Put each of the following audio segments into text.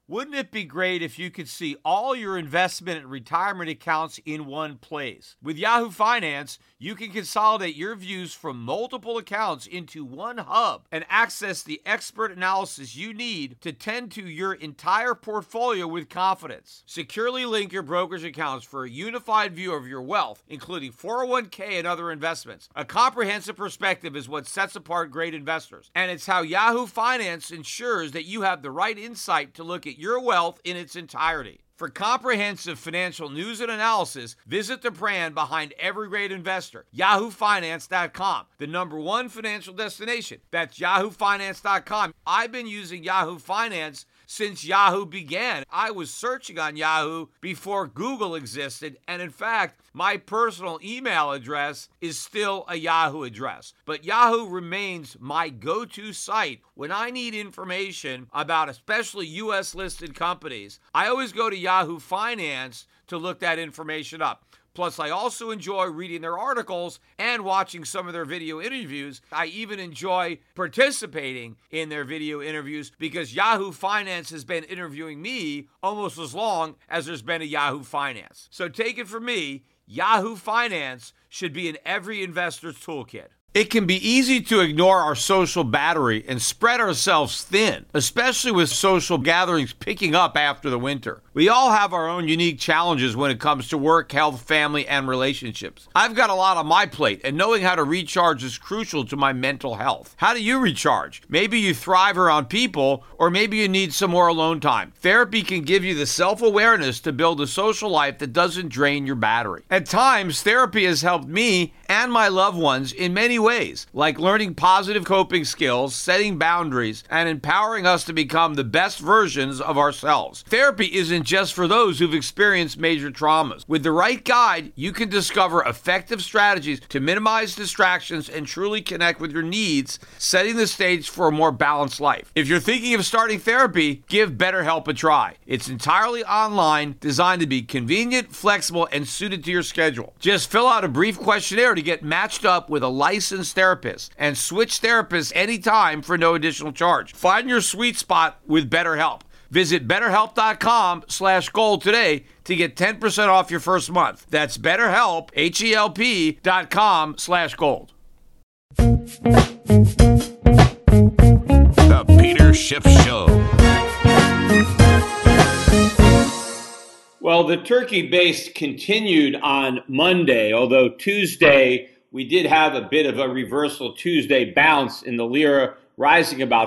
Wouldn't it be great if you could see all your investment and retirement accounts in one place? With Yahoo Finance, you can consolidate your views from multiple accounts into one hub and access the expert analysis you need to tend to your entire portfolio with confidence. Securely link your brokerage accounts for a unified view of your wealth, including 401k and other investments. A comprehensive perspective is what sets apart great investors, and it's how Yahoo Finance ensures that you have the right insight to look at your wealth in its entirety. For comprehensive financial news and analysis, visit the brand behind every great investor, yahoofinance.com, the #1 financial destination. That's yahoofinance.com. I've been using Yahoo Finance since Yahoo began. I was searching on Yahoo before Google existed, and in fact, my personal email address is still a Yahoo address. But Yahoo remains my go-to site when I need information about especially U.S. listed companies. I always go to Yahoo Finance to look that information up. Plus, I also enjoy reading their articles and watching some of their video interviews. I even enjoy participating in their video interviews because Yahoo Finance has been interviewing me almost as long as there's been a Yahoo Finance. So take it from me, Yahoo Finance should be in every investor's toolkit. It can be easy to ignore our social battery and spread ourselves thin, especially with social gatherings picking up after the winter. We all have our own unique challenges when it comes to work, health, family, and relationships. I've got a lot on my plate, and knowing how to recharge is crucial to my mental health. How do you recharge? Maybe you thrive around people, or maybe you need some more alone time. Therapy can give you the self-awareness to build a social life that doesn't drain your battery. At times, therapy has helped me and my loved ones in many ways, like learning positive coping skills, setting boundaries, and empowering us to become the best versions of ourselves. Therapy isn't just for those who've experienced major traumas. With the right guide, you can discover effective strategies to minimize distractions and truly connect with your needs, setting the stage for a more balanced life. If you're thinking of starting therapy, give BetterHelp a try. It's entirely online, designed to be convenient, flexible, and suited to your schedule. Just fill out a brief questionnaire to get matched up with a licensed therapist and switch therapists anytime for no additional charge. Find your sweet spot with BetterHelp. Visit BetterHelp.com/gold today to get 10% off your first month. That's BetterHelp, HELP.com/gold. The Peter Schiff Show. Well, the turkey base continued on Monday, although Tuesday we did have a bit of a reversal Tuesday bounce in the lira, rising about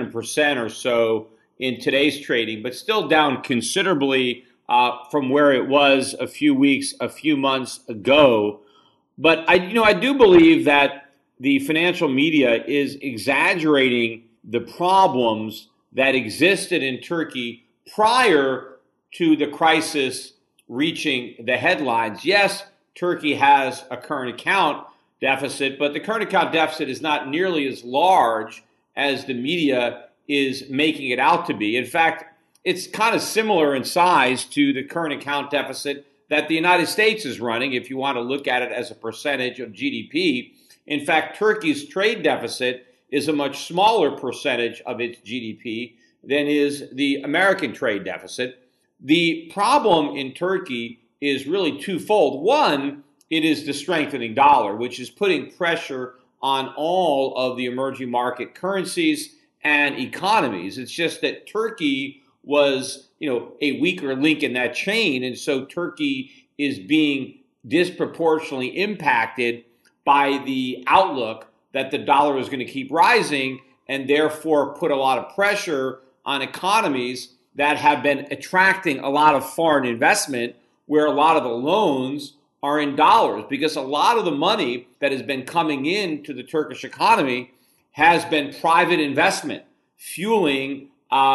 7% or so in today's trading, but still down considerably from where it was a few months ago. But I do believe that the financial media is exaggerating the problems that existed in Turkey prior to the crisis reaching the headlines. Yes, Turkey has a current account deficit, but the current account deficit is not nearly as large as the media is making it out to be. In fact, it's kind of similar in size to the current account deficit that the United States is running, if you want to look at it as a percentage of GDP. In fact, Turkey's trade deficit is a much smaller percentage of its GDP than is the American trade deficit. The problem in Turkey is really twofold. One, it is the strengthening dollar, which is putting pressure on all of the emerging market currencies and economies. It's just that Turkey was, a weaker link in that chain, and so Turkey is being disproportionately impacted by the outlook that the dollar is going to keep rising, and therefore put a lot of pressure on economies that have been attracting a lot of foreign investment, where a lot of the loans are in dollars, because a lot of the money that has been coming into the Turkish economy has been private investment, fueling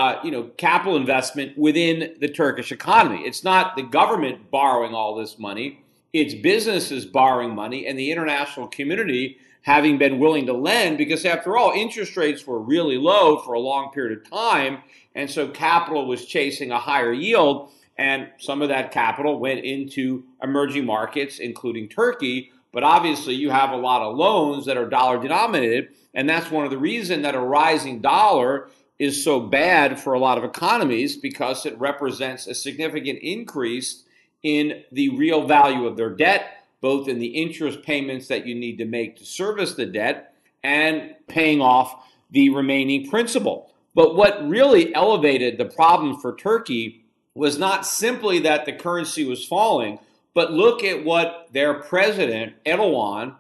capital investment within the Turkish economy. It's not the government borrowing all this money. It's businesses borrowing money and the international community having been willing to lend, because after all, interest rates were really low for a long period of time. And so capital was chasing a higher yield. And some of that capital went into emerging markets, including Turkey. But obviously you have a lot of loans that are dollar denominated. And that's one of the reasons that a rising dollar is so bad for a lot of economies because it represents a significant increase in the real value of their debt, both in the interest payments that you need to make to service the debt and paying off the remaining principal. But what really elevated the problem for Turkey was not simply that the currency was falling, but look at what their president, Erdogan,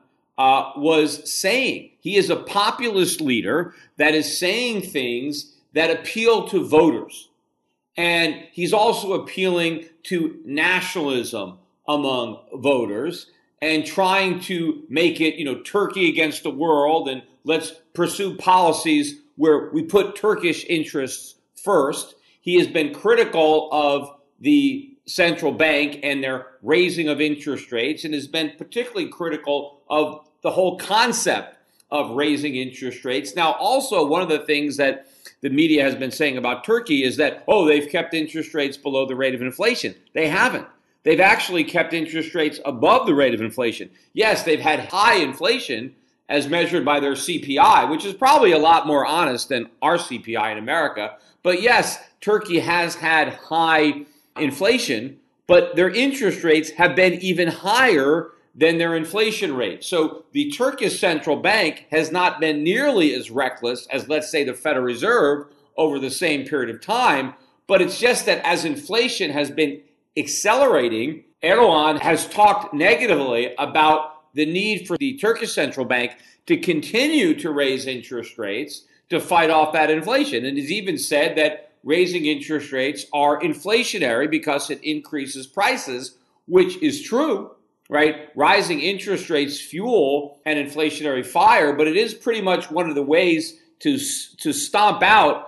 was saying. He is a populist leader that is saying things that appeal to voters. And he's also appealing to nationalism among voters and trying to make it, Turkey against the world, and let's pursue policies where we put Turkish interests first. He has been critical of the central bank and their raising of interest rates, and has been particularly critical of the whole concept of raising interest rates. Now, also, one of the things that the media has been saying about Turkey is that, they've kept interest rates below the rate of inflation. They haven't. They've actually kept interest rates above the rate of inflation. Yes, they've had high inflation as measured by their CPI, which is probably a lot more honest than our CPI in America. But yes, Turkey has had high inflation, but their interest rates have been even higher than their inflation rate. So the Turkish central bank has not been nearly as reckless as, let's say, the Federal Reserve over the same period of time. But it's just that as inflation has been accelerating, Erdogan has talked negatively about the need for the Turkish central bank to continue to raise interest rates to fight off that inflation. And has even said that raising interest rates are inflationary because it increases prices, which is true, right? Rising interest rates fuel an inflationary fire, but it is pretty much one of the ways to stomp out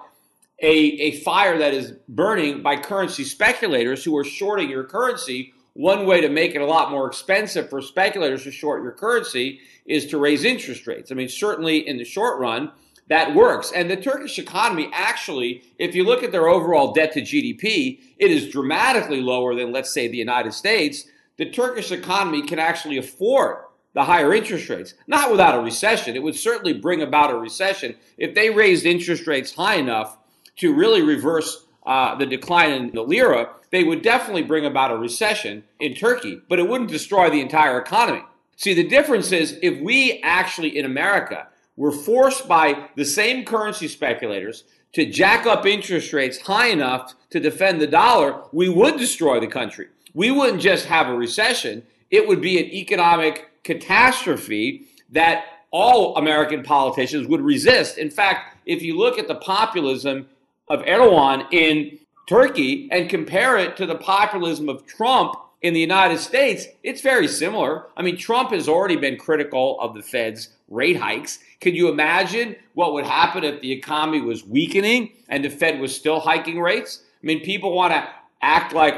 a fire that is burning by currency speculators who are shorting your currency. One way to make it a lot more expensive for speculators to short your currency is to raise interest rates. I mean, certainly in the short run, that works. And the Turkish economy, actually, if you look at their overall debt to GDP, it is dramatically lower than, let's say, the United States. The Turkish economy can actually afford the higher interest rates, not without a recession. It would certainly bring about a recession if they raised interest rates high enough to really reverse the decline in the lira. They would definitely bring about a recession in Turkey, but it wouldn't destroy the entire economy. See, the difference is if we actually in America were forced by the same currency speculators to jack up interest rates high enough to defend the dollar, we would destroy the country. We wouldn't just have a recession. It would be an economic catastrophe that all American politicians would resist. In fact, if you look at the populism of Erdogan in Turkey and compare it to the populism of Trump in the United States, it's very similar. I mean, Trump has already been critical of the Fed's rate hikes. Can you imagine what would happen if the economy was weakening and the Fed was still hiking rates? I mean, people want to act like,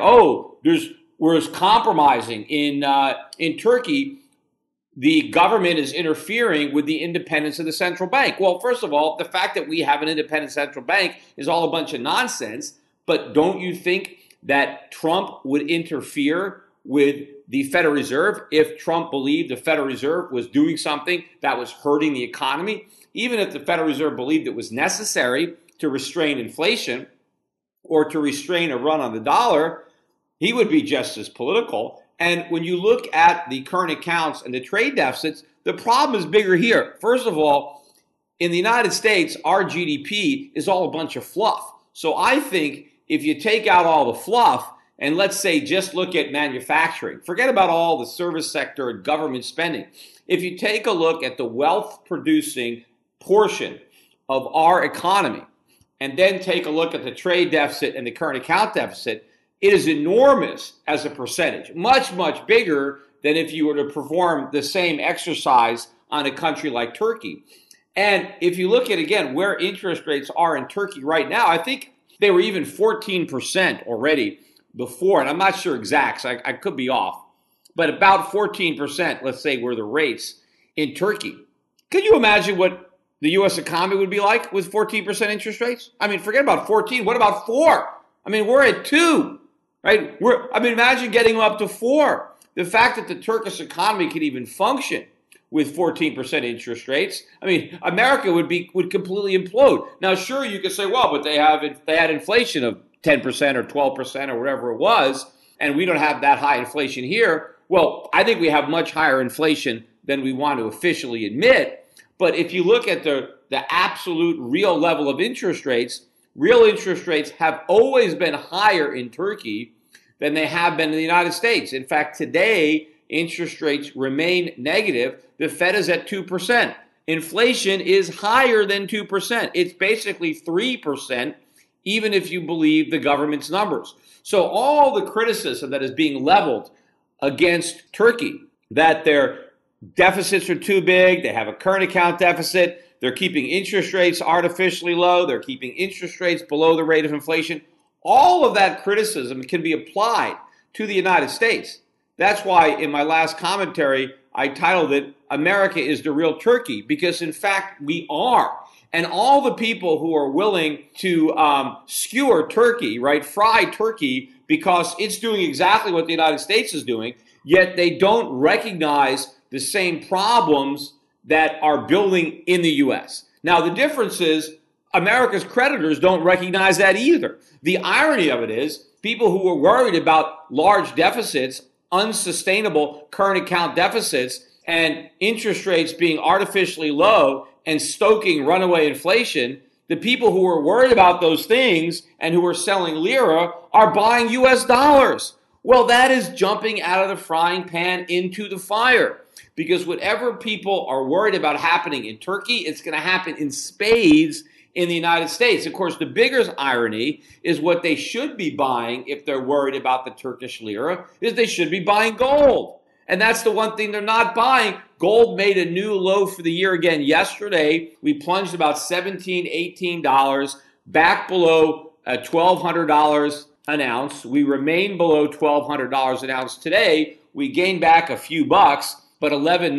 we're compromising. In Turkey, the government is interfering with the independence of the central bank. Well, first of all, the fact that we have an independent central bank is all a bunch of nonsense. But don't you think that Trump would interfere with the Federal Reserve if Trump believed the Federal Reserve was doing something that was hurting the economy? Even if the Federal Reserve believed it was necessary to restrain inflation or to restrain a run on the dollar, he would be just as political. And when you look at the current accounts and the trade deficits, the problem is bigger here. First of all, in the United States, our GDP is all a bunch of fluff. So I think if you take out all the fluff and let's say just look at manufacturing, forget about all the service sector and government spending. If you take a look at the wealth producing portion of our economy and then take a look at the trade deficit and the current account deficit, it is enormous as a percentage, much, much bigger than if you were to perform the same exercise on a country like Turkey. And if you look at, again, where interest rates are in Turkey right now, I think they were even 14% already before, and I'm not sure exact, so I could be off, but about 14%, let's say, were the rates in Turkey. Could you imagine what the U.S. economy would be like with 14% interest rates? I mean, forget about 14. What about 4? I mean, we're at 2. Right? Imagine getting up to 4. The fact that the Turkish economy can even function with 14% interest rates. I mean, America would completely implode. Now, sure, you could say, well, but they had inflation of 10% or 12% or whatever it was, and we don't have that high inflation here. Well, I think we have much higher inflation than we want to officially admit. But if you look at the absolute real level of interest rates, real interest rates have always been higher in Turkey than they have been in the United States. In fact, today, interest rates remain negative. The Fed is at 2%. Inflation is higher than 2%. It's basically 3%, even if you believe the government's numbers. So all the criticism that is being leveled against Turkey, that their deficits are too big, they have a current account deficit, they're keeping interest rates artificially low, they're keeping interest rates below the rate of inflation, all of that criticism can be applied to the United States. That's why in my last commentary, I titled it, America is the real Turkey, because in fact, we are. And all the people who are willing to skewer Turkey, right, fry Turkey, because it's doing exactly what the United States is doing, yet they don't recognize the same problems that are building in the U.S. Now, the difference is America's creditors don't recognize that either. The irony of it is people who were worried about large deficits, unsustainable current account deficits, and interest rates being artificially low and stoking runaway inflation, the people who were worried about those things and who were selling lira are buying U.S. dollars. Well, that is jumping out of the frying pan into the fire, because whatever people are worried about happening in Turkey, it's going to happen in spades in the United States. Of course, the bigger irony is what they should be buying if they're worried about the Turkish lira is they should be buying gold. And that's the one thing they're not buying. Gold made a new low for the year again yesterday. We plunged about $17, $18, back below $1,200 an ounce. We remain below $1,200 an ounce today. We gained back a few bucks, but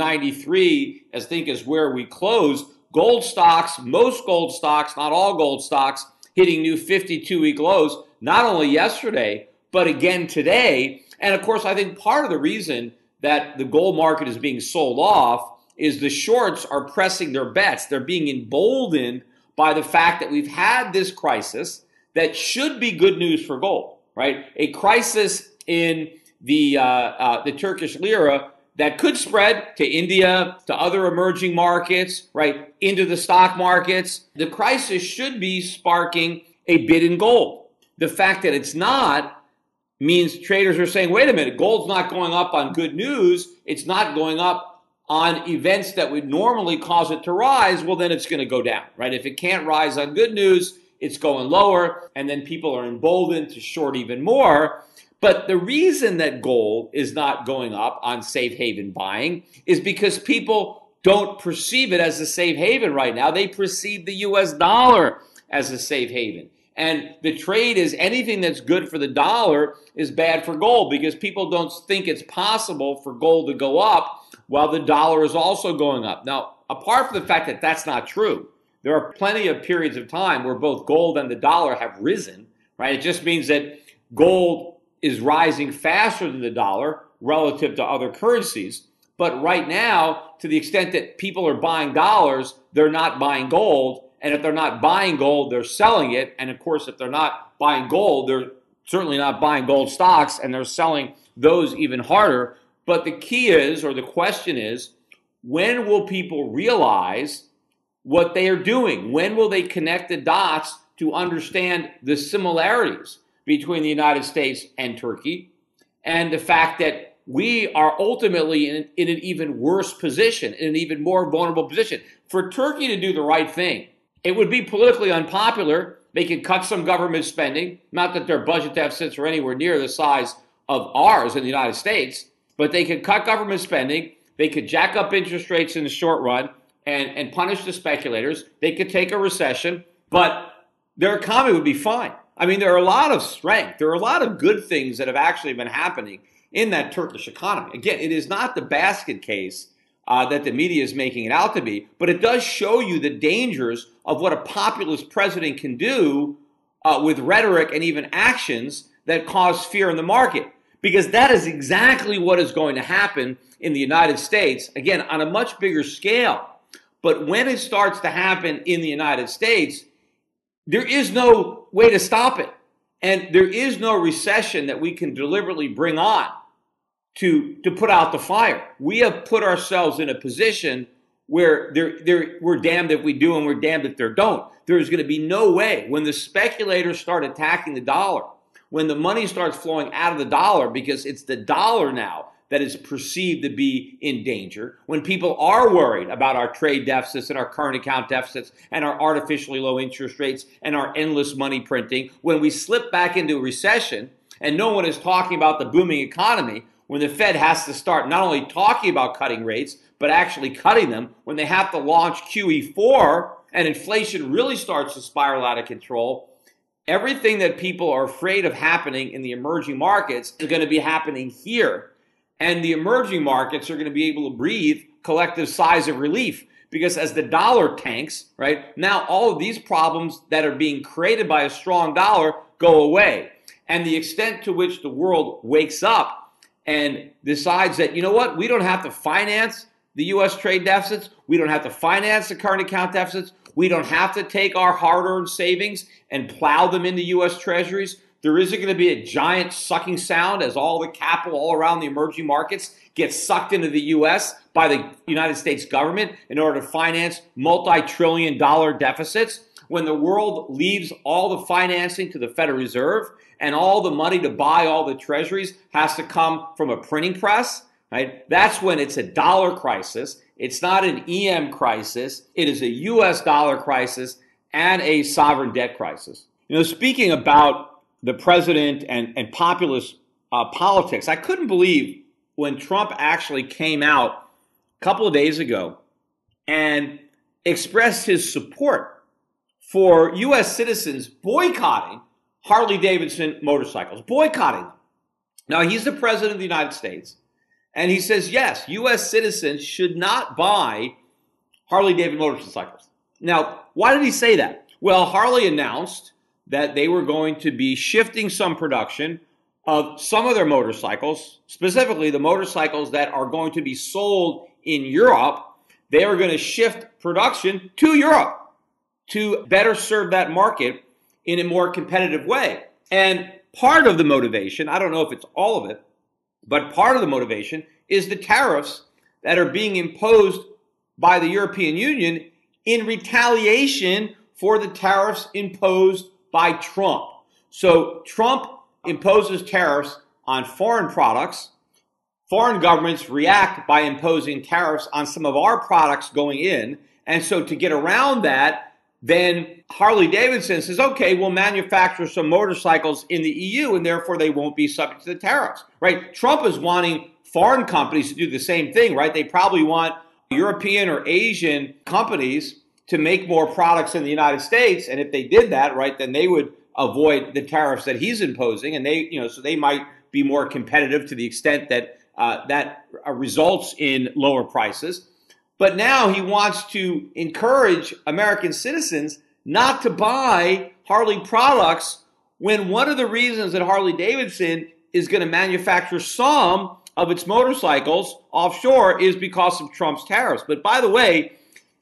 $11.93, I think, is where we closed. Gold stocks, most gold stocks, not all gold stocks, hitting new 52-week lows, not only yesterday, but again today. And of course, I think part of the reason that the gold market is being sold off is the shorts are pressing their bets. They're being emboldened by the fact that we've had this crisis that should be good news for gold, right? A crisis in the Turkish lira that could spread to India, to other emerging markets, right, into the stock markets. The crisis should be sparking a bid in gold. The fact that it's not means traders are saying, wait a minute, gold's not going up on good news. It's not going up on events that would normally cause it to rise. Well, then it's going to go down, right? If it can't rise on good news, it's going lower, and then people are emboldened to short even more. But the reason that gold is not going up on safe haven buying is because people don't perceive it as a safe haven right now. They perceive the US dollar as a safe haven. And the trade is anything that's good for the dollar is bad for gold, because people don't think it's possible for gold to go up while the dollar is also going up. Now, apart from the fact that that's not true, there are plenty of periods of time where both gold and the dollar have risen, right? It just means that gold is rising faster than the dollar relative to other currencies. But right now, to the extent that people are buying dollars, they're not buying gold. And if they're not buying gold, they're selling it. And of course, if they're not buying gold, they're certainly not buying gold stocks, and they're selling those even harder. But the key is, or the question is, when will people realize what they are doing? When will they connect the dots to understand the similarities between the United States and Turkey, and the fact that we are ultimately in an even worse position, in an even more vulnerable position? For Turkey to do the right thing, it would be politically unpopular. They could cut some government spending, not that their budget deficits are anywhere near the size of ours in the United States, but they could cut government spending, they could jack up interest rates in the short run and punish the speculators, they could take a recession, but their economy would be fine. I mean, there are a lot of strength. There are a lot of good things that have actually been happening in that Turkish economy. Again, it is not the basket case that the media is making it out to be, but it does show you the dangers of what a populist president can do with rhetoric and even actions that cause fear in the market. because that is exactly what is going to happen in the United States, again, on a much bigger scale. But when it starts to happen in the United States, there is no way to stop it. And there is no recession that we can deliberately bring on to put out the fire. We have put ourselves in a position where we're damned if we do and we're damned if they don't. There is going to be no way. When the speculators start attacking the dollar, when the money starts flowing out of the dollar, because it's the dollar now that is perceived to be in danger, when people are worried about our trade deficits and our current account deficits and our artificially low interest rates and our endless money printing, when we slip back into a recession and no one is talking about the booming economy, when the Fed has to start not only talking about cutting rates, but actually cutting them, when they have to launch QE4 and inflation really starts to spiral out of control, everything that people are afraid of happening in the emerging markets is going to be happening here. And the emerging markets are going to be able to breathe collective sighs of relief, because as the dollar tanks, right, now all of these problems that are being created by a strong dollar go away. And the extent to which the world wakes up and decides that, you know what, we don't have to finance the U.S. trade deficits, we don't have to finance the current account deficits, we don't have to take our hard-earned savings and plow them into U.S. treasuries. There isn't going to be a giant sucking sound as all the capital all around the emerging markets gets sucked into the U.S. by the United States government in order to finance multi-trillion-dollar deficits. When the world leaves all the financing to the Federal Reserve and all the money to buy all the treasuries has to come from a printing press, right? That's when it's a dollar crisis. It's not an EM crisis. It is a U.S. dollar crisis and a sovereign debt crisis. You know, speaking about the president and populist politics, I couldn't believe when Trump actually came out a couple of days ago and expressed his support for U.S. citizens boycotting Harley-Davidson motorcycles, boycotting them. Now, he's the president of the United States, and he says, yes, U.S. citizens should not buy Harley-Davidson motorcycles. Now, why did he say that? Well, Harley announced that they were going to be shifting some production of some of their motorcycles, specifically the motorcycles that are going to be sold in Europe. They are going to shift production to Europe to better serve that market in a more competitive way. And part of the motivation, I don't know if it's all of it, but part of the motivation is the tariffs that are being imposed by the European Union in retaliation for the tariffs imposed by Trump. So Trump imposes tariffs on foreign products. Foreign governments react by imposing tariffs on some of our products going in. And so to get around that, then Harley-Davidson says, okay, we'll manufacture some motorcycles in the EU and therefore they won't be subject to the tariffs, right? Trump is wanting foreign companies to do the same thing, right? They probably want European or Asian companies to make more products in the United States. And if they did that, right, then they would avoid the tariffs that he's imposing. And they, so they might be more competitive to the extent that that results in lower prices. But now he wants to encourage American citizens not to buy Harley products when one of the reasons that Harley-Davidson is going to manufacture some of its motorcycles offshore is because of Trump's tariffs. But by the way,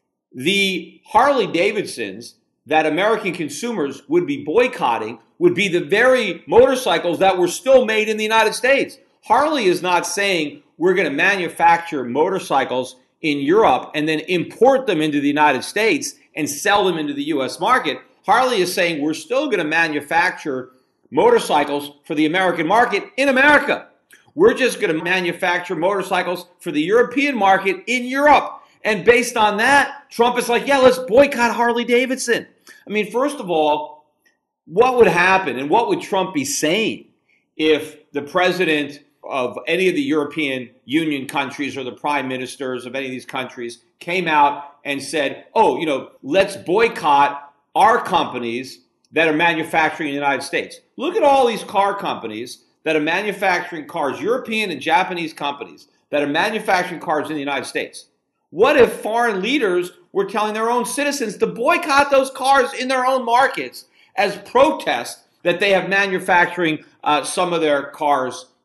the Harley-Davidsons that American consumers would be boycotting would be the very motorcycles that were still made in the United States. Harley is not saying we're going to manufacture motorcycles in Europe and then import them into the United States and sell them into the U.S. market. Harley is saying we're still going to manufacture motorcycles for the American market in America. We're just going to manufacture motorcycles for the European market in Europe. And based on that, Trump is like, yeah, let's boycott Harley-Davidson. I mean, first of all, what would happen and what would Trump be saying if the president of any of the European Union countries or the prime ministers of any of these countries came out and said, oh, let's boycott our companies that are manufacturing in the United States. Look at all these car companies that are manufacturing cars, European and Japanese companies that are manufacturing cars in the United States. What if foreign leaders were telling their own citizens to boycott those cars in their own markets as protest that they have manufacturing some of their cars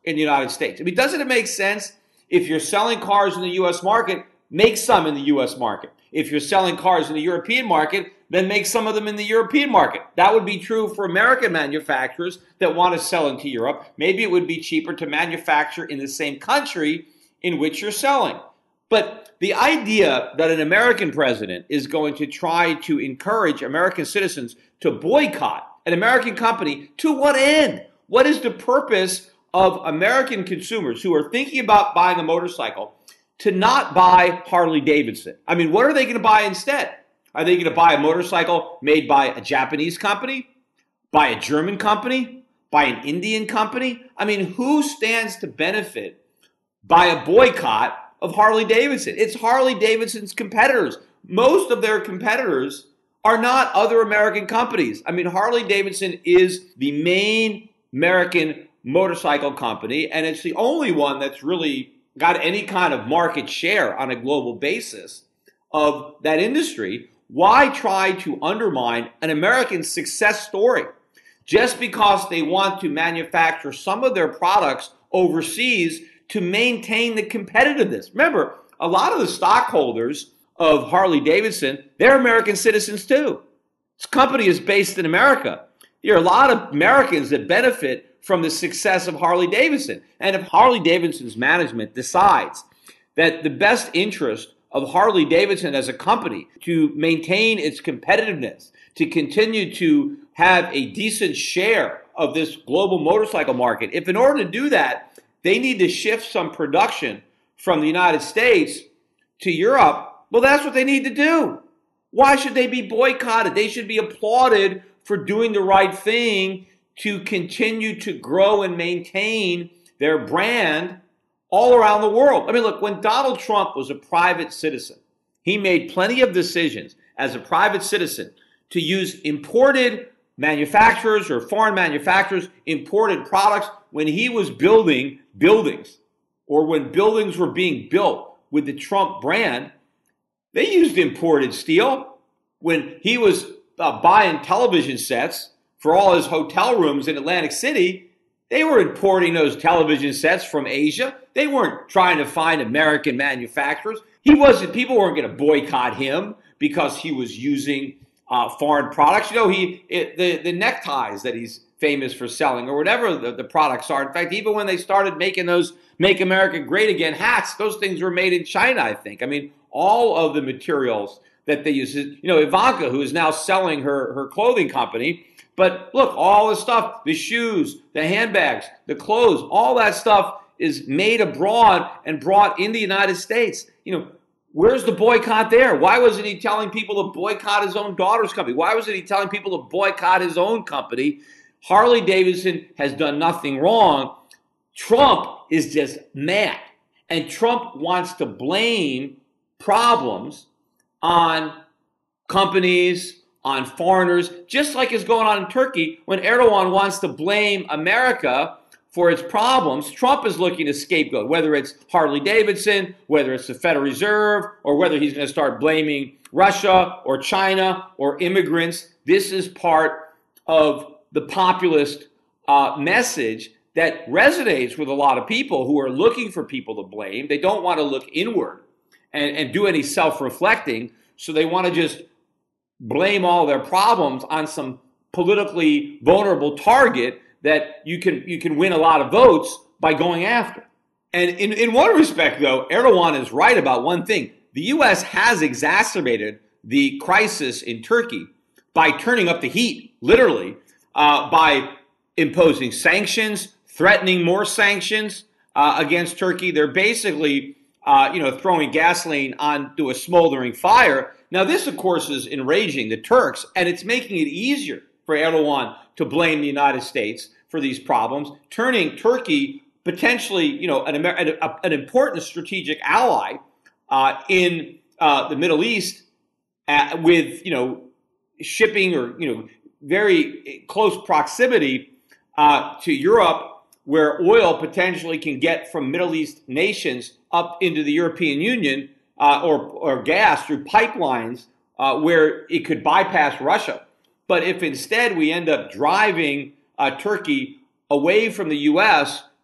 in the United States. I mean, doesn't it make sense? If you're selling cars in the U.S. market, make some in the U.S. market. If you're selling cars in the European market, then make some of them in the European market. That would be true for American manufacturers that want to sell into Europe. Maybe it would be cheaper to manufacture in the same country in which you're selling. But the idea that an American president is going to try to encourage American citizens to boycott an American company, to what end? What is the purpose of American consumers who are thinking about buying a motorcycle to not buy Harley Davidson? I mean, what are they going to buy instead? Are they going to buy a motorcycle made by a Japanese company, by a German company, by an Indian company? I mean, who stands to benefit by a boycott of Harley Davidson? It's Harley Davidson's competitors. Most of their competitors are not other American companies. I mean, Harley Davidson is the main American motorcycle company, and it's the only one that's really got any kind of market share on a global basis of that industry. Why try to undermine an American success story just because they want to manufacture some of their products overseas to maintain the competitiveness? Remember, a lot of the stockholders of Harley Davidson, they're American citizens too. This company is based in America. There are a lot of Americans that benefit from the success of Harley Davidson. And if Harley Davidson's management decides that the best interest of Harley Davidson as a company to maintain its competitiveness, to continue to have a decent share of this global motorcycle market, if in order to do that, they need to shift some production from the United States to Europe, well, that's what they need to do. Why should they be boycotted? They should be applauded for doing the right thing to continue to grow and maintain their brand all around the world. I mean, look, when Donald Trump was a private citizen, he made plenty of decisions as a private citizen to use imported manufacturers or foreign manufacturers, imported products when he was building buildings or when buildings were being built with the Trump brand. They used imported steel. When he was buying television sets for all his hotel rooms in Atlantic City, they were importing those television sets from Asia. They weren't trying to find American manufacturers. People weren't going to boycott him because he was using foreign products. You know, the neckties that he's famous for selling or whatever the products are. In fact, even when they started making those Make America Great Again hats, those things were made in China, I think. I mean, all of the materials that they use. You know, Ivanka, who is now selling her clothing company. But look, all the stuff, the shoes, the handbags, the clothes, all that stuff is made abroad and brought in the United States. You know, where's the boycott there? Why wasn't he telling people to boycott his own daughter's company? Why wasn't he telling people to boycott his own company? Harley Davidson has done nothing wrong. Trump is just mad. And Trump wants to blame problems on companies, on foreigners, just like is going on in Turkey when Erdogan wants to blame America for its problems. Trump is looking to scapegoat, whether it's Harley Davidson, whether it's the Federal Reserve, or whether he's going to start blaming Russia or China or immigrants. This is part of the populist message that resonates with a lot of people who are looking for people to blame. They don't want to look inward and do any self-reflecting, so they want to just blame all their problems on some politically vulnerable target that you can win a lot of votes by going after. And in one respect, though, Erdogan is right about one thing. The U.S. has exacerbated the crisis in Turkey by turning up the heat, literally, by imposing sanctions, threatening more sanctions against Turkey. They're basically throwing gasoline onto a smoldering fire. Now, this, of course, is enraging the Turks, and it's making it easier for Erdogan to blame the United States for these problems, turning Turkey potentially, an important strategic ally in the Middle East with, shipping or, very close proximity to Europe, where oil potentially can get from Middle East nations up into the European Union or gas through pipelines where it could bypass Russia. But if instead we end up driving Turkey away from the U.S.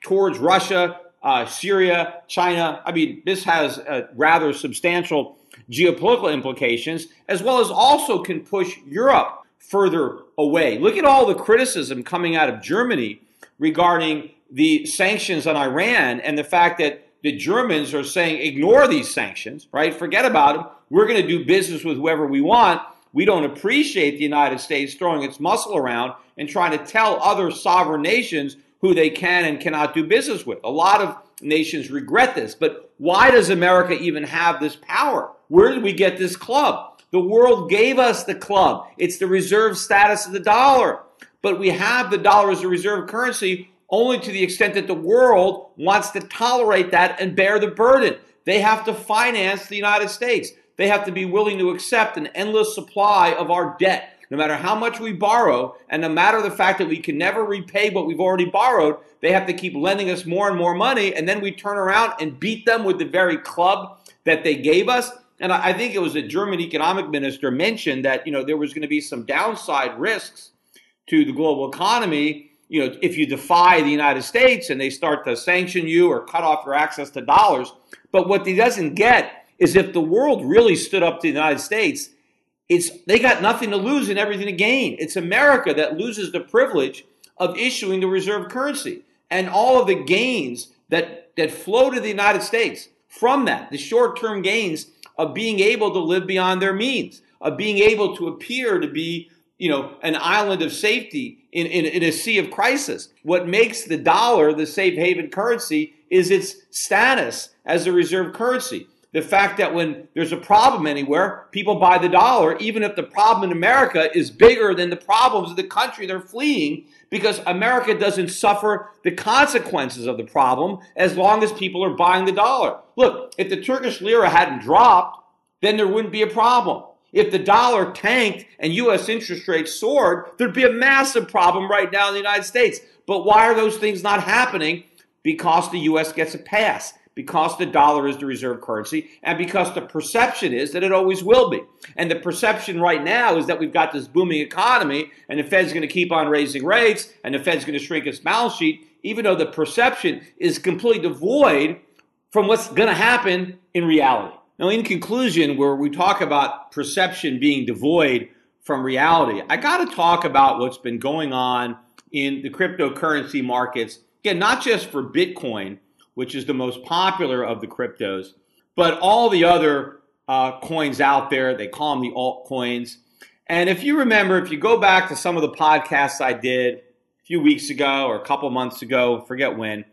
towards Russia, Syria, China. I mean, this has rather substantial geopolitical implications, as well as also can push Europe further away. Look at all the criticism coming out of Germany regarding the sanctions on Iran and the fact that the Germans are saying, ignore these sanctions, right? Forget about them. We're going to do business with whoever we want. We don't appreciate the United States throwing its muscle around and trying to tell other sovereign nations who they can and cannot do business with. A lot of nations regret this, but why does America even have this power? Where did we get this club? The world gave us the club. It's the reserve status of the dollar. But we have the dollar as a reserve currency only to the extent that the world wants to tolerate that and bear the burden. They have to finance the United States. They have to be willing to accept an endless supply of our debt. No matter how much we borrow, and no matter the fact that we can never repay what we've already borrowed, they have to keep lending us more and more money, and then we turn around and beat them with the very club that they gave us. And I think it was a German economic minister mentioned that, there was going to be some downside risks to the global economy, if you defy the United States and they start to sanction you or cut off your access to dollars. But what he doesn't get is if the world really stood up to the United States, they got nothing to lose and everything to gain. It's America that loses the privilege of issuing the reserve currency. And all of the gains that flow to the United States from that, the short-term gains of being able to live beyond their means, of being able to appear to be, an island of safety in a sea of crisis. What makes the dollar the safe haven currency is its status as a reserve currency. The fact that when there's a problem anywhere, people buy the dollar, even if the problem in America is bigger than the problems of the country they're fleeing, because America doesn't suffer the consequences of the problem as long as people are buying the dollar. Look, if the Turkish lira hadn't dropped, then there wouldn't be a problem. If the dollar tanked and U.S. interest rates soared, there'd be a massive problem right now in the United States. But why are those things not happening? Because the U.S. gets a pass, because the dollar is the reserve currency, and because the perception is that it always will be. And the perception right now is that we've got this booming economy, and the Fed's going to keep on raising rates, and the Fed's going to shrink its balance sheet, even though the perception is completely devoid from what's going to happen in reality. Now, in conclusion, where we talk about perception being devoid from reality, I got to talk about what's been going on in the cryptocurrency markets. Again, not just for Bitcoin, which is the most popular of the cryptos, but all the other coins out there. They call them the altcoins. And if you remember, if you go back to some of the podcasts I did a few weeks ago or a couple months ago, forget when,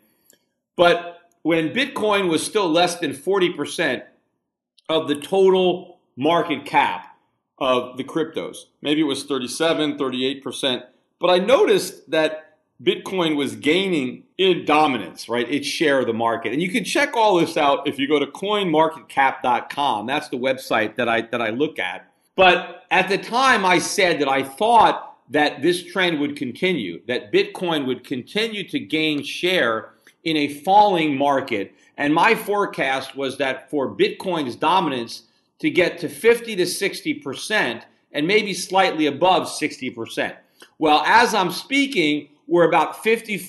but when Bitcoin was still less than 40% of the total market cap of the cryptos. Maybe it was 37, 38%. But I noticed that Bitcoin was gaining in dominance, right? Its share of the market. And you can check all this out if you go to coinmarketcap.com. That's the website that I look at. But at the time I said that I thought that this trend would continue, that Bitcoin would continue to gain share in a falling market. And my forecast was that for Bitcoin's dominance to get to 50 to 60% and maybe slightly above 60%. Well, as I'm speaking, we're about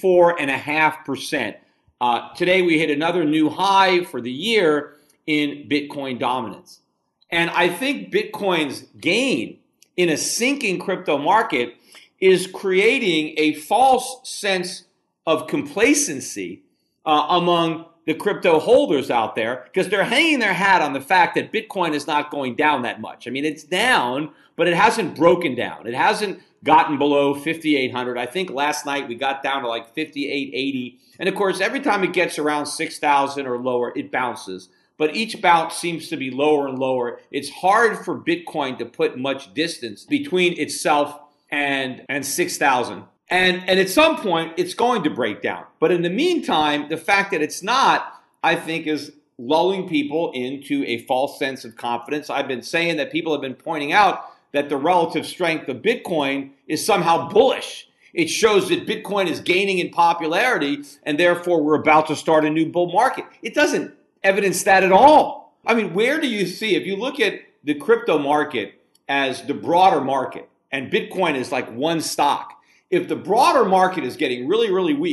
54.5%. Today we hit another new high for the year in Bitcoin dominance. And I think Bitcoin's gain in a sinking crypto market is creating a false sense of complacency among the crypto holders out there, because they're hanging their hat on the fact that Bitcoin is not going down that much. I mean, it's down, but it hasn't broken down. It hasn't gotten below 5,800. I think last night we got down to like 5,880. And of course, every time it gets around 6,000 or lower, it bounces. But each bounce seems to be lower and lower. It's hard for Bitcoin to put much distance between itself and 6,000. And at some point, it's going to break down. But in the meantime, the fact that it's not, I think, is lulling people into a false sense of confidence. I've been saying that people have been pointing out that the relative strength of Bitcoin is somehow bullish. It shows that Bitcoin is gaining in popularity, and therefore we're about to start a new bull market. It doesn't evidence that at all. I mean, where do you see, if you look at the crypto market as the broader market, and Bitcoin is like one stock, if the broader market is getting really, really weak,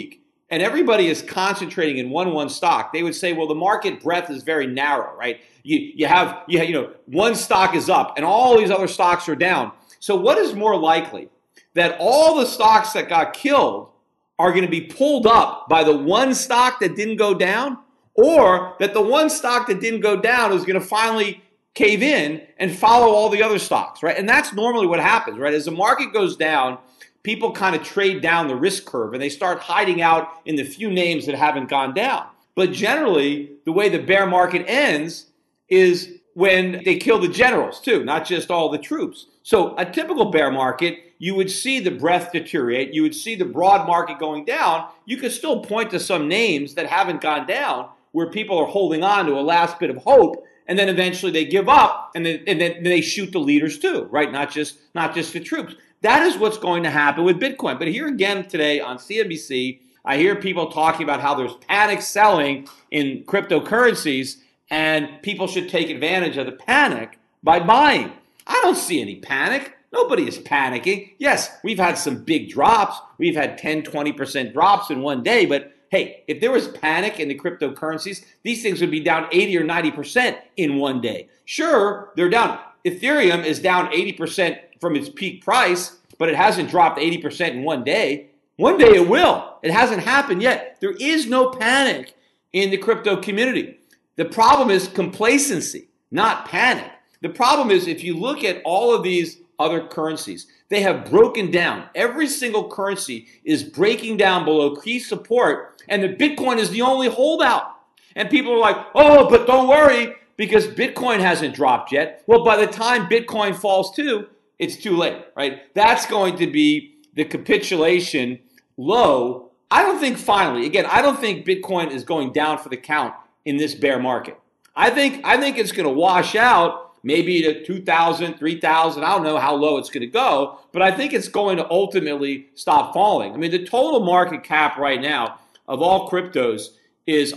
and everybody is concentrating in one stock, they would say, well, the market breadth is very narrow, right? You have one stock is up and all these other stocks are down. So what is more likely? That all the stocks that got killed are going to be pulled up by the one stock that didn't go down, or that the one stock that didn't go down is going to finally cave in and follow all the other stocks, right? And that's normally what happens, right? As the market goes down, people kind of trade down the risk curve and they start hiding out in the few names that haven't gone down. But generally, the way the bear market ends is when they kill the generals too, not just all the troops. So a typical bear market, you would see the breadth deteriorate. You would see the broad market going down. You could still point to some names that haven't gone down where people are holding on to a last bit of hope, and then eventually they give up, and then they shoot the leaders too, right? Not just the troops. That is what's going to happen with Bitcoin. But here again today on CNBC, I hear people talking about how there's panic selling in cryptocurrencies, and people should take advantage of the panic by buying. I don't see any panic. Nobody is panicking. Yes, we've had some big drops. We've had 10, 20% drops in one day. But hey, if there was panic in the cryptocurrencies, these things would be down 80 or 90% in one day. Sure, they're down. Ethereum is down 80% from its peak price, but it hasn't dropped 80% in one day. One day it will. It hasn't happened yet. There is no panic in the crypto community. The problem is complacency, not panic. The problem is if you look at all of these other currencies, they have broken down. Every single currency is breaking down below key support, and the Bitcoin is the only holdout. And people are like, oh, but don't worry, because Bitcoin hasn't dropped yet. Well, by the time Bitcoin falls too, it's too late, right? That's going to be the capitulation low. I don't think I don't think Bitcoin is going down for the count in this bear market. I think it's going to wash out maybe to 2,000, 3,000. I don't know how low it's going to go, but I think it's going to ultimately stop falling. I mean, the total market cap right now of all cryptos is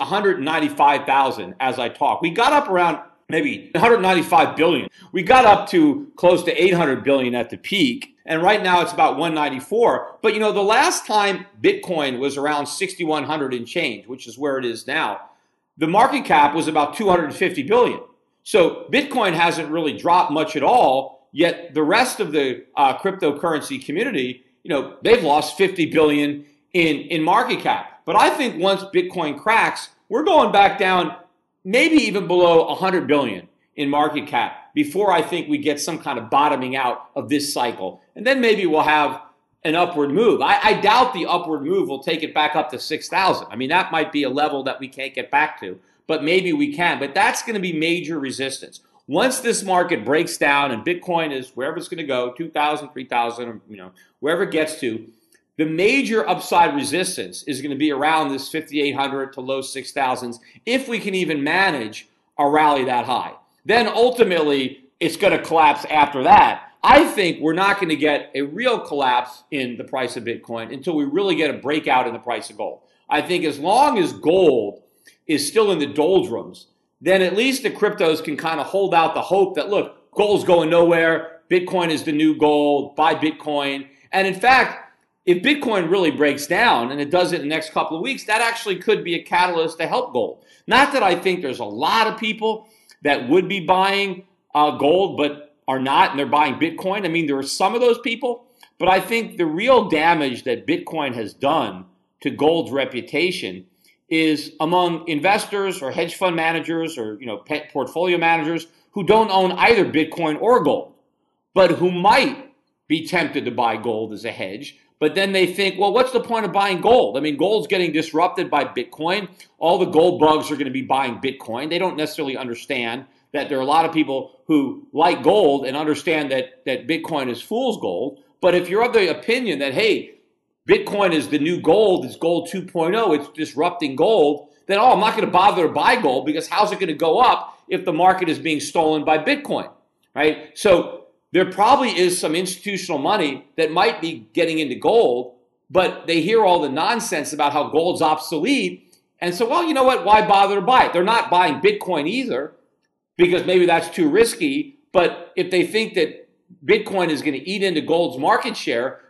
195,000 as I talk. We got up around maybe 195 billion. We got up to close to 800 billion at the peak, and right now it's about 194. But the last time Bitcoin was around 6,100 and change, which is where it is now, the market cap was about 250 billion. So Bitcoin hasn't really dropped much at all, yet the rest of the cryptocurrency community, they've lost 50 billion in market cap. But I think once Bitcoin cracks, we're going back down maybe even below 100 billion in market cap before I think we get some kind of bottoming out of this cycle. And then maybe we'll have an upward move. I doubt the upward move will take it back up to 6,000. I mean, that might be a level that we can't get back to, but maybe we can. But that's going to be major resistance. Once this market breaks down and Bitcoin is wherever it's going to go, 2,000, 3,000, wherever it gets to, the major upside resistance is going to be around this 5,800 to low 6,000s if we can even manage a rally that high. Then ultimately, it's going to collapse after that. I think we're not going to get a real collapse in the price of Bitcoin until we really get a breakout in the price of gold. I think as long as gold is still in the doldrums, then at least the cryptos can kind of hold out the hope that, look, gold's going nowhere, Bitcoin is the new gold, buy Bitcoin. And in fact, if Bitcoin really breaks down, and it does it in the next couple of weeks, that actually could be a catalyst to help gold. Not that I think there's a lot of people that would be buying gold, but are not, and they're buying Bitcoin. I mean, there are some of those people, but I think the real damage that Bitcoin has done to gold's reputation is among investors or hedge fund managers or portfolio managers who don't own either Bitcoin or gold, but who might be tempted to buy gold as a hedge. But then they think, well, what's the point of buying gold? I mean, gold's getting disrupted by Bitcoin. All the gold bugs are going to be buying Bitcoin. They don't necessarily understand that there are a lot of people who like gold and understand that Bitcoin is fool's gold. But if you're of the opinion that, hey, Bitcoin is the new gold, it's gold 2.0, it's disrupting gold, then, I'm not going to bother to buy gold because how's it going to go up if the market is being stolen by Bitcoin, right? So there probably is some institutional money that might be getting into gold, but they hear all the nonsense about how gold's obsolete. And so, well, you know what? Why bother to buy it? They're not buying Bitcoin either because maybe that's too risky. But if they think that Bitcoin is going to eat into gold's market share,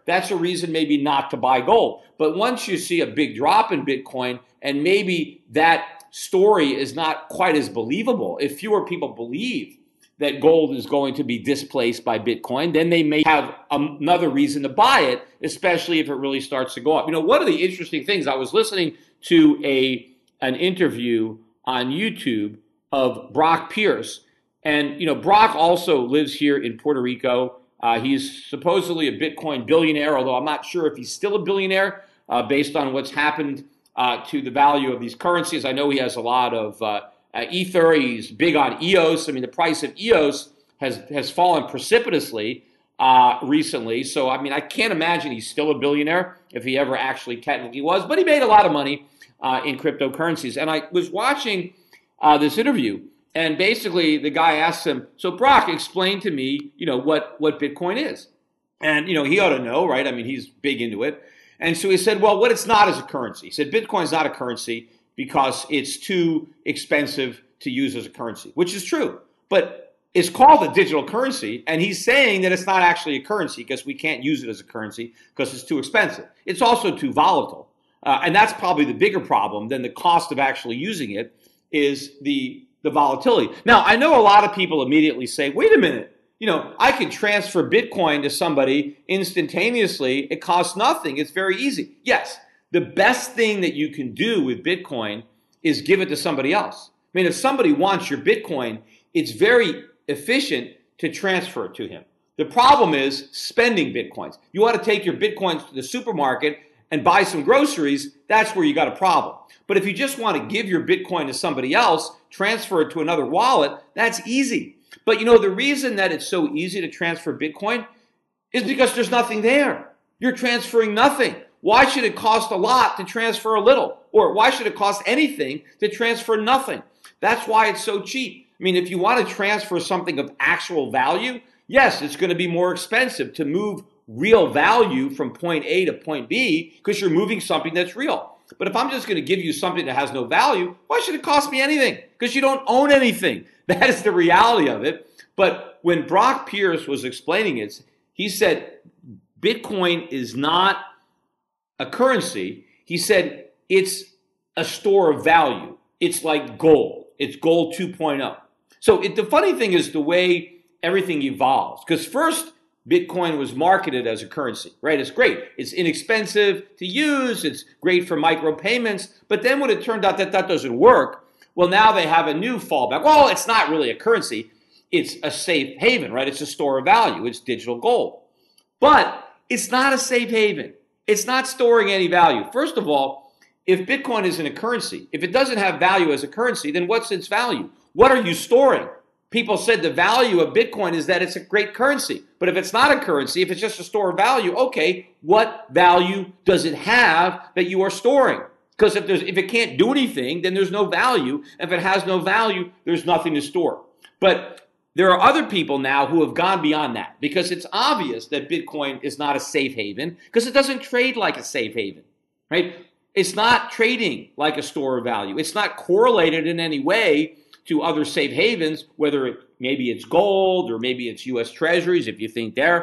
that's a reason maybe not to buy gold. But once you see a big drop in Bitcoin and maybe that story is not quite as believable, if fewer people believe that gold is going to be displaced by Bitcoin, then they may have another reason to buy it, especially if it really starts to go up. One of the interesting things, I was listening to an interview on YouTube of Brock Pierce. And, Brock also lives here in Puerto Rico. He's supposedly a Bitcoin billionaire, although I'm not sure if he's still a billionaire based on what's happened to the value of these currencies. I know he has a lot of Ether. He's big on EOS. The price of EOS has fallen precipitously recently. So, I can't imagine he's still a billionaire if he ever actually technically was. But he made a lot of money in cryptocurrencies. And I was watching this interview, and basically the guy asked him, so Brock, explain to me, what Bitcoin is. And, he ought to know, right? He's big into it. And so he said, well, what it's not is a currency. He said, Bitcoin's not a currency because it's too expensive to use as a currency, which is true. But it's called a digital currency, and he's saying that it's not actually a currency because we can't use it as a currency because it's too expensive. It's also too volatile. And that's probably the bigger problem than the cost of actually using it is the volatility. Now, I know a lot of people immediately say, wait a minute, I can transfer Bitcoin to somebody instantaneously. It costs nothing. It's very easy. Yes, the best thing that you can do with Bitcoin is give it to somebody else. If somebody wants your Bitcoin, it's very efficient to transfer it to him. The problem is spending Bitcoins. You want to take your Bitcoins to the supermarket and buy some groceries, that's where you got a problem. But if you just want to give your Bitcoin to somebody else, transfer it to another wallet, that's easy. But the reason that it's so easy to transfer Bitcoin is because there's nothing there. You're transferring nothing. Why should it cost a lot to transfer a little? Or why should it cost anything to transfer nothing? That's why it's so cheap. If you want to transfer something of actual value, yes, it's going to be more expensive to move real value from point A to point B because you're moving something that's real. But if I'm just going to give you something that has no value, why should it cost me anything? Because you don't own anything. That is the reality of it. But when Brock Pierce was explaining it, he said Bitcoin is not a currency. He said it's a store of value. It's like gold. It's gold 2.0. So the funny thing is the way everything evolves. Because first, Bitcoin was marketed as a currency, right? It's great. It's inexpensive to use. It's great for micropayments. But then when it turned out that doesn't work, well, now they have a new fallback. Well, it's not really a currency. It's a safe haven, right? It's a store of value. It's digital gold. But it's not a safe haven. It's not storing any value. First of all, if Bitcoin isn't a currency, if it doesn't have value as a currency, then what's its value? What are you storing? People said the value of Bitcoin is that it's a great currency. But if it's not a currency, if it's just a store of value, okay, what value does it have that you are storing? Because if it can't do anything, then there's no value. If it has no value, there's nothing to store. But there are other people now who have gone beyond that because it's obvious that Bitcoin is not a safe haven because it doesn't trade like a safe haven, right? It's not trading like a store of value. It's not correlated in any way to other safe havens, whether maybe it's gold or maybe it's U.S. Treasuries, if you think they're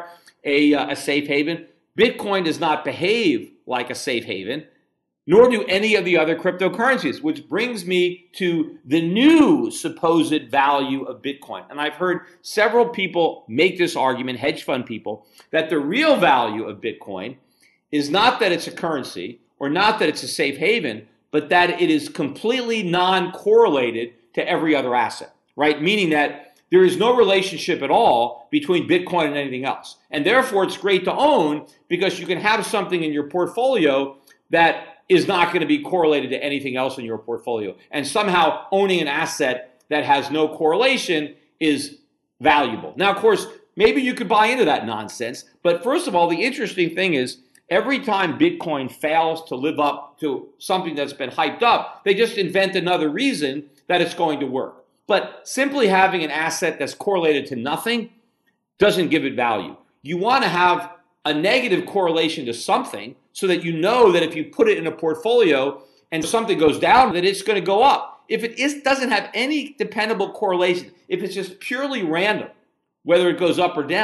a safe haven. Bitcoin does not behave like a safe haven, nor do any of the other cryptocurrencies, which brings me to the new supposed value of Bitcoin. And I've heard several people make this argument, hedge fund people, that the real value of Bitcoin is not that it's a currency or not that it's a safe haven, but that it is completely non-correlated to every other asset, right? Meaning that there is no relationship at all between Bitcoin and anything else. And therefore, it's great to own because you can have something in your portfolio that is not going to be correlated to anything else in your portfolio. And somehow owning an asset that has no correlation is valuable. Now, of course, maybe you could buy into that nonsense. But first of all, the interesting thing is every time Bitcoin fails to live up to something that's been hyped up, they just invent another reason that it's going to work. But simply having an asset that's correlated to nothing doesn't give it value. You want to have a negative correlation to something so that you know that if you put it in a portfolio and something goes down, that it's going to go up. If it doesn't have any dependable correlation, if it's just purely random, whether it goes up or down,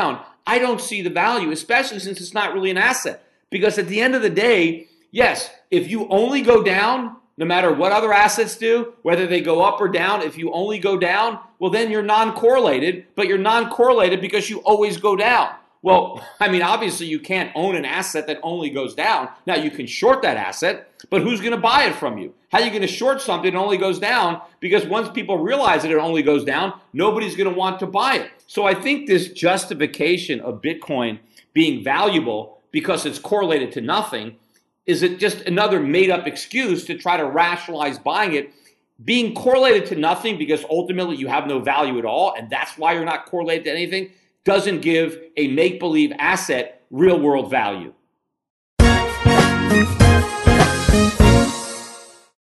I don't see the value, especially since it's not really an asset. Because at the end of the day, yes, if you only go down, no matter what other assets do, whether they go up or down, if you only go down, well, then you're non-correlated, but you're non-correlated because you always go down. Well, I mean, obviously you can't own an asset that only goes down. Now, you can short that asset, but who's going to buy it from you? How are you going to short something that only goes down? Because once people realize that it only goes down, nobody's going to want to buy it. So I think this justification of Bitcoin being valuable because it's correlated to nothing is it just another made-up excuse to try to rationalize buying it. Being correlated to nothing because ultimately you have no value at all, and that's why you're not correlated to anything, doesn't give a make-believe asset real-world value.